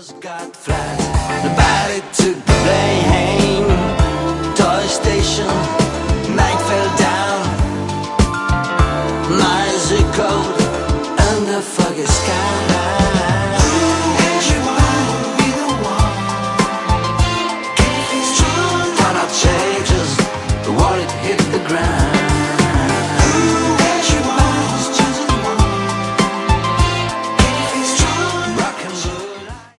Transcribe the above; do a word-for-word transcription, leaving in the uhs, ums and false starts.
got flat. Nobody took the blame. Toy station